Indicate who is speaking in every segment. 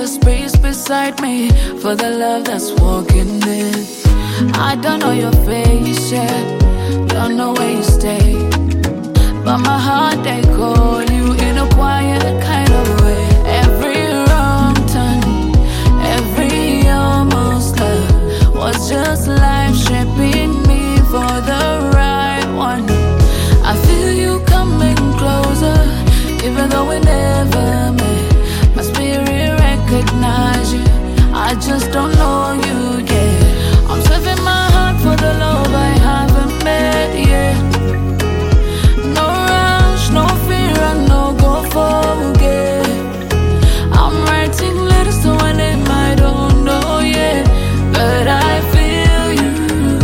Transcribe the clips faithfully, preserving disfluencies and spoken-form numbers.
Speaker 1: a space beside me for the love that's walking in. I don't know your face yet, don't know where you stay, but my heart, they call you in a quiet kind of way. Every wrong turn, every almost love was just life shaping me for the right one. I feel you coming closer, even though we never met. My spirit recognize you, I just don't know you yet. I'm saving my heart for the love I haven't met yet. No rush, no fear, and no go forget. I'm writing letters to a name I don't know yet, but I feel you.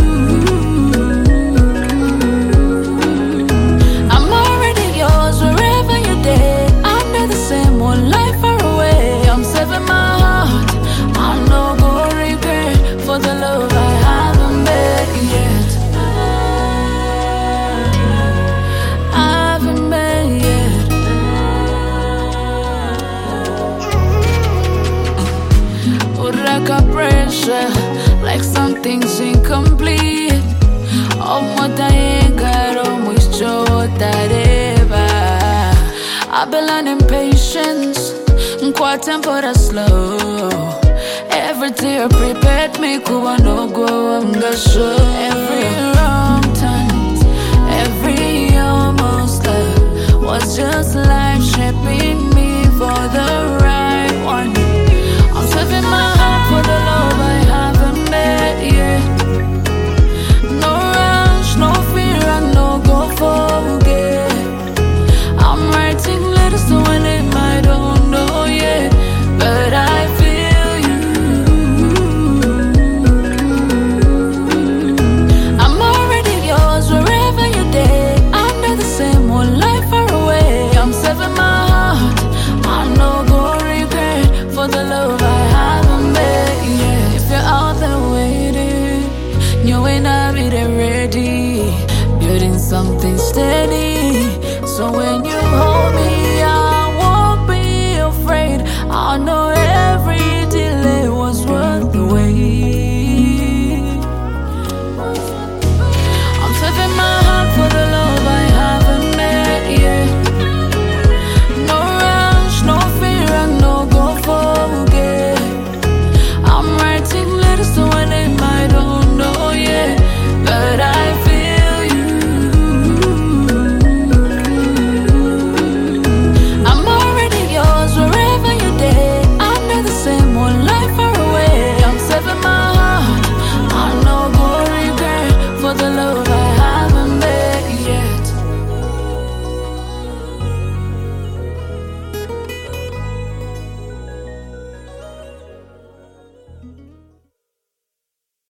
Speaker 1: I'm already yours wherever you're dead. Under the same one life far away. I'm saving my heart, I no go regret for the love I haven't met yet. I haven't met yet. Uraka pressure, like something's incomplete. Oh, what I ain't got on with that ever. I've been learning patience, quite tempo that's slow. Every tear prepared me, kuwa no go on the show. Every wrong turn, every almost love was just life shaping me for the right one. I'm saving my heart for the love I haven't met yet. No rush, no fear, and no go forget. I'm writing letters to a name I don't know yet, but I feel you. I'm already yours wherever you're dead. Under the same one life far away. I'm saving my heart, I no go regret for the love I haven't met yet. If you're out there waiting, you ain't not be there ready, building something steady. So when you hold me, I won't be afraid. I know every delay was worth the wait. I'm saving my heart for the love I haven't met yet. No rush, no fear, and no go forget. I'm writing letters to a name I don't know yet, but I feel you. I'm already yours wherever you're dead. Under the same one life far away. I'm saving my heart, I no go regret for the love